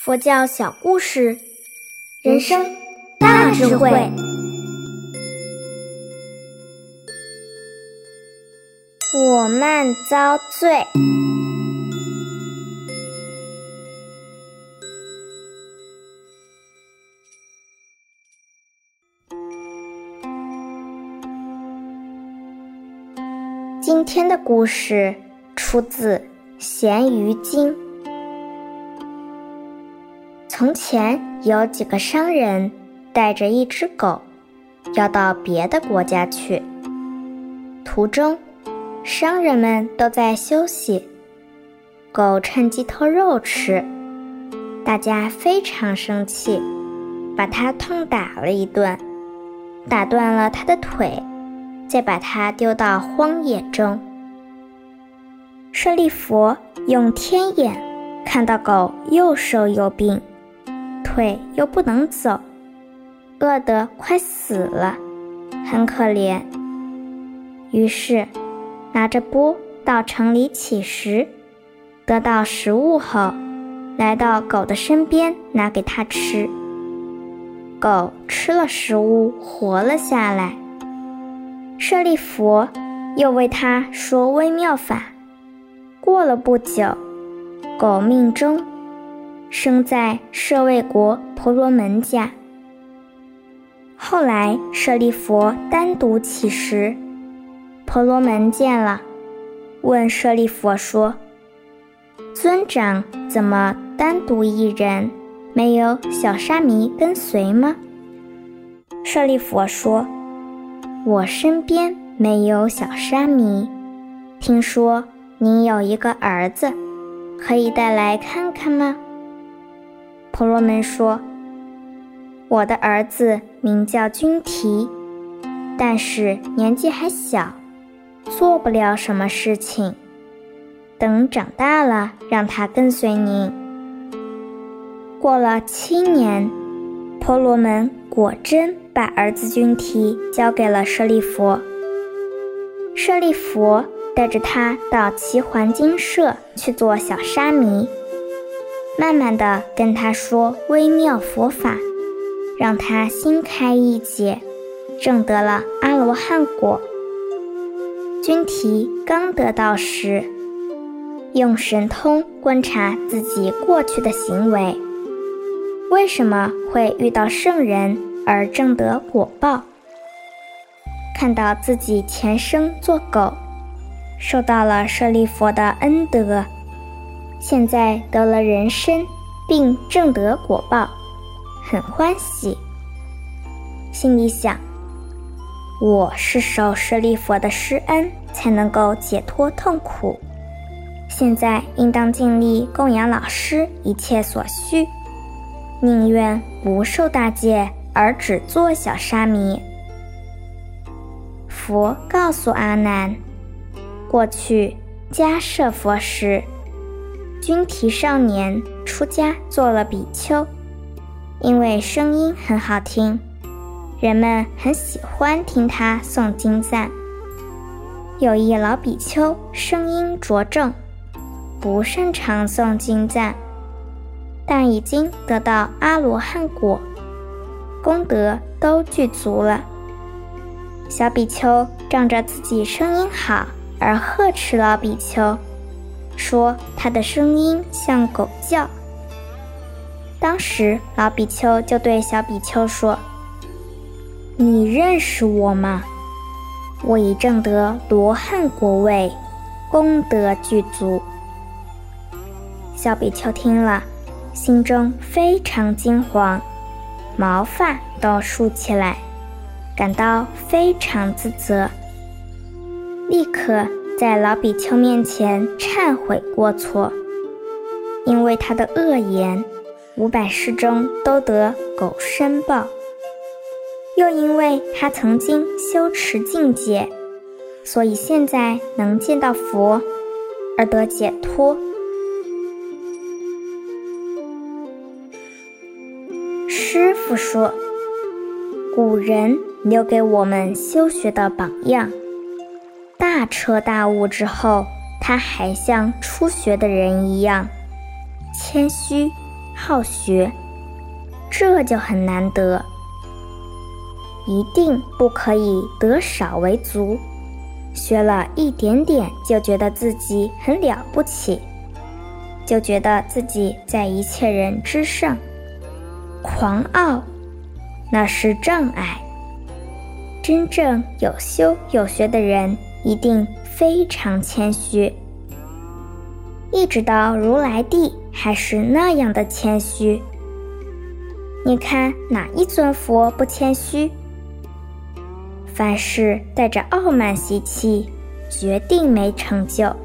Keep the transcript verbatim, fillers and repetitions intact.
佛教小故事，人生大智慧。我慢遭罪。今天的故事出自《咸鱼经》。从前有几个商人带着一只狗要到别的国家去，途中商人们都在休息，狗趁机偷肉吃，大家非常生气，把它痛打了一顿，打断了它的腿，再把它丢到荒野中。舍利弗用天眼看到狗又瘦又病，腿又不能走，饿得快死了，很可怜。于是拿着钵到城里乞食，得到食物后，来到狗的身边拿给它吃。狗吃了食物活了下来。舍利弗又为它说微妙法，过了不久，狗命终，生在舍卫国婆罗门家。后来舍利弗单独乞食，婆罗门见了，问舍利弗说：尊长怎么单独一人，没有小沙弥跟随吗？舍利弗说：我身边没有小沙弥，听说您有一个儿子，可以带来看看吗？婆罗门说：我的儿子名叫君提，但是年纪还小，做不了什么事情，等长大了让他跟随您。过了七年，婆罗门果真把儿子君提交给了舍利弗。舍利弗带着他到齐桓精舍去做小沙弥，慢慢地跟他说微妙佛法，让他心开意解，证得了阿罗汉果。君提刚得道时，用神通观察自己过去的行为，为什么会遇到圣人而证得果报？看到自己前生做狗，受到了舍利弗的恩德，现在得了人身并证得果报，很欢喜，心里想：我是受舍利弗的施恩才能够解脱痛苦，现在应当尽力供养老师一切所需，宁愿不受大戒而只做小沙弥。佛告诉阿难，过去迦舍佛时，君提少年出家做了比丘，因为声音很好听，人们很喜欢听他诵经赞。有一老比丘声音拙正，不擅长诵经赞，但已经得到阿罗汉果，功德都具足了。小比丘仗着自己声音好而呵斥老比丘，说他的声音像狗叫。当时老比丘就对小比丘说：你认识我吗？我已证得罗汉果位，功德具足。小比丘听了，心中非常惊惶，毛发都竖起来，感到非常自责，立刻在老比丘面前忏悔过错，因为他的恶言，五百世中都得狗身报，又因为他曾经修持境界，所以现在能见到佛而得解脱。师父说，古人留给我们修学的榜样，大彻大悟之后，他还像初学的人一样，谦虚好学，这就很难得。一定不可以得少为足，学了一点点就觉得自己很了不起，就觉得自己在一切人之上，狂傲，那是障碍。真正有修有学的人一定非常谦虚，一直到如来地还是那样的谦虚。你看哪一尊佛不谦虚？凡事带着傲慢习气，决定没成就。